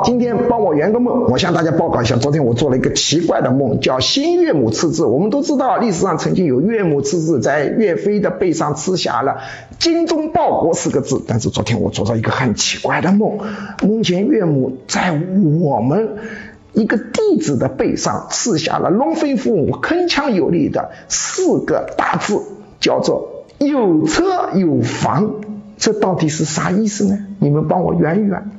今天帮我圆个梦，我向大家报告一下，昨天我做了一个奇怪的梦，叫新岳母刺字。我们都知道历史上曾经有岳母刺字，在岳飞的背上刺下了精忠报国4个字，但是昨天我做到一个很奇怪的梦，梦见岳母在我们一个弟子的背上刺下了龙飞凤舞、铿锵有力的4个大字，叫做有车有房。这到底是啥意思呢？你们帮我圆一圆。